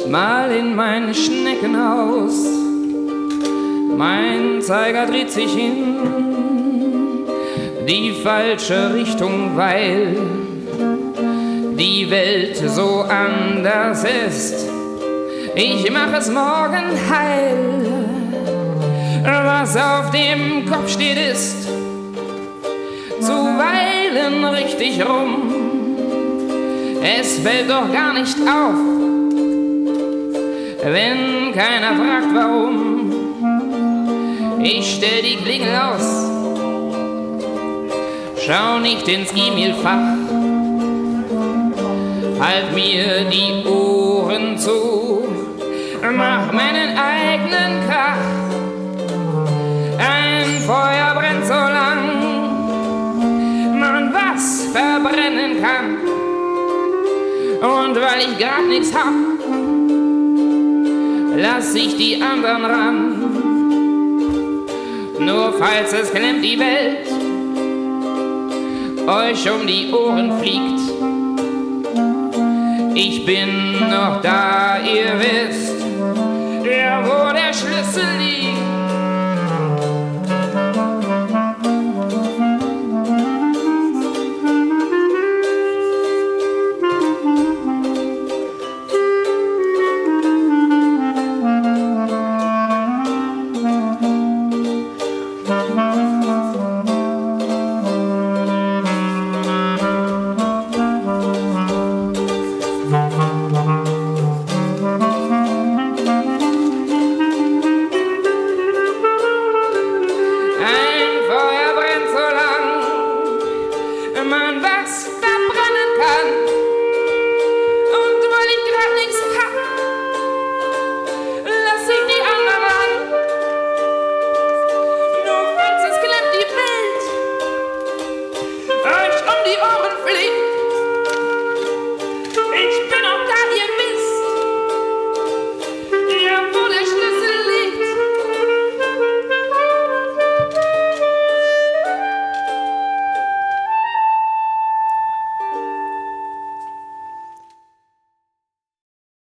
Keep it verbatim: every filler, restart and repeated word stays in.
mal in mein Schneckenhaus. Mein Zeiger dreht sich in die falsche Richtung, weil die Welt so anders ist. Ich mach es morgen heil. Was auf dem Kopf steht, ist zuweilen richtig rum. Es fällt doch gar nicht auf, wenn keiner fragt, warum. Ich stell die Klingel aus, schau nicht ins E-Mail-Fach, halt mir die Ohren zu, mach meinen eigenen Krach. Ein Feuer brennt so lang, man was verbrennen kann. Und weil ich grad nix hab, lass ich die anderen ran. Nur falls es klemmt die Welt euch um die Ohren fliegt, ich bin noch da, ihr wisst, ja, wo der Schlüssel liegt.